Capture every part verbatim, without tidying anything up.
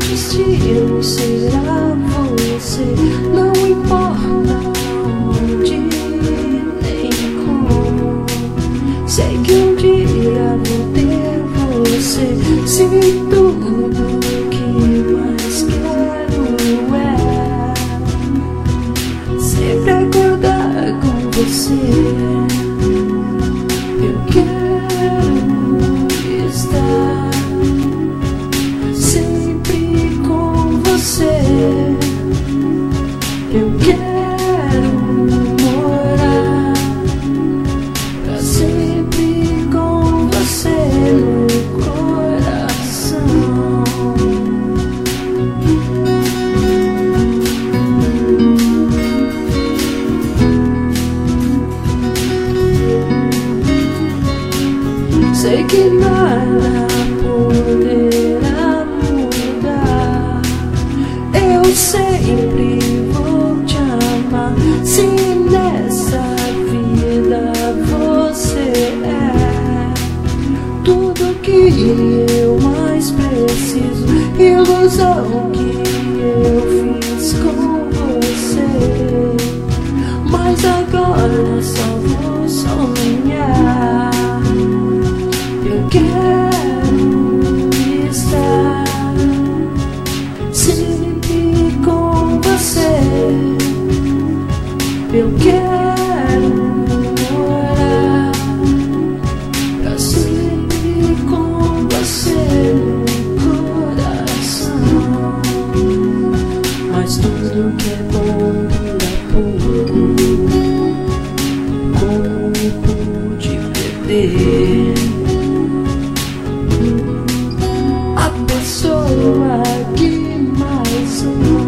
destino será você. Não importa onde nem como, sei que um dia vou ter você. Se tudo que mais quero é sempre acordar com você. Eu quero estar sempre com você. Eu quero morar pra sempre com você no coração. Sei que nada poderá mudar. Eu sempre vou te amar. Se nessa vida você é tudo que eu mais preciso, ilusão que eu fiz com você. Mas agora só vou sonhar. Eu quero estar sempre com você. Eu quero morar pra sempre com você no coração. Mas tudo que é bom dura pouco. Como pude perder a pessoa que mais amo?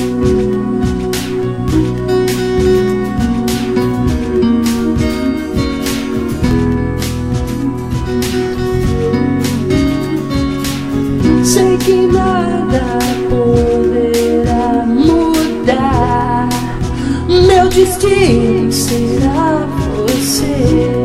Sei que nada poderá mudar. Meu destino será você.